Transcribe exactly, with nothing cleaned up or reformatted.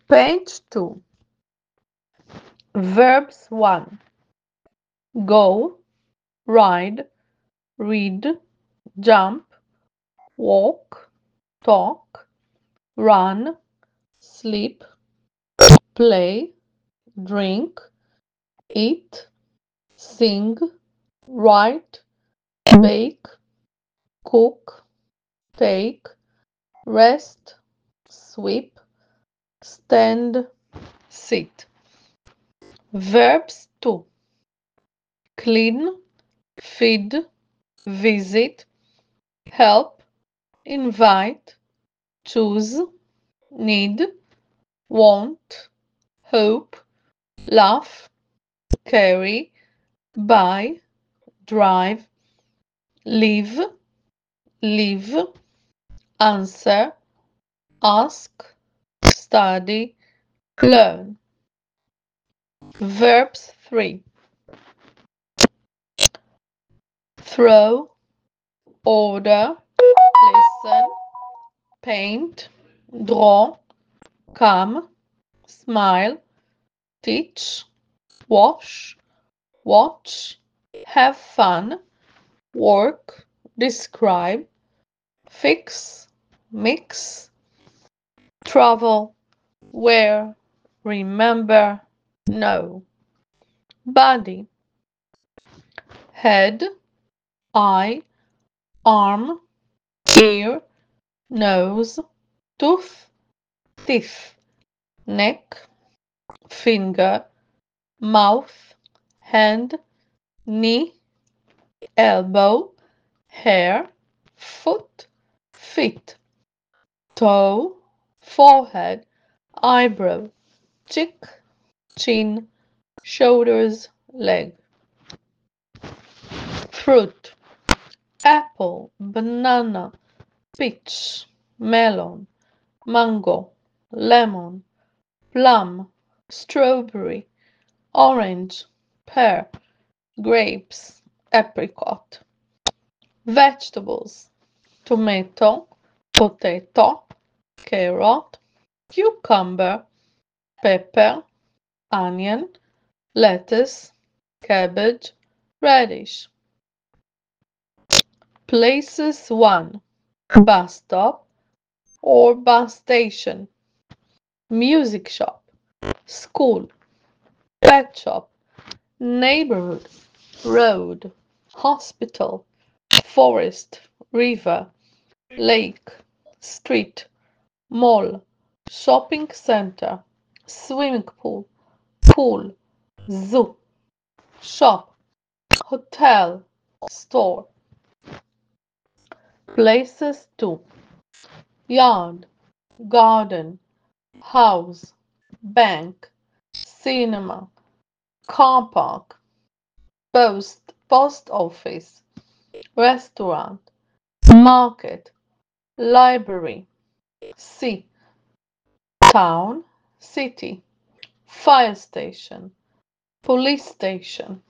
Page two. Verbs one. Go, ride, read, jump, walk, talk, run, sleep, play, drink, eat, sing, write, bake, cook, take, rest, sweep, stand, sit. Verbs two. Clean, feed, visit, help, invite, choose, need, want, hope, laugh, carry, buy, drive, live, live, answer, ask, study, learn. Verbs three. Throw, order, listen, paint, draw, come, smile, teach, wash, watch, have fun, work, describe, fix, mix, travel, wear, remember, know. Body, head, eye, arm, ear, nose, tooth, teeth, neck, finger, mouth, hand, knee, elbow, hair, foot, feet, toe, forehead, eyebrow, cheek, chin, shoulders, leg. Fruit, apple, banana, peach, melon, mango, lemon, plum, strawberry, orange, pear, grapes, apricot. Vegetables, tomato, potato, carrot, cucumber, pepper, onion, lettuce, cabbage, radish. Places one. Bus stop or bus station, music shop, school, pet shop, neighborhood, road, hospital, forest, river, lake, street, mall, shopping center, swimming pool, pool, zoo, shop, hotel, store. Places two. Yard, garden, house, bank, cinema, car park, post, post office, restaurant, market, library, sea, town, city, fire station, police station,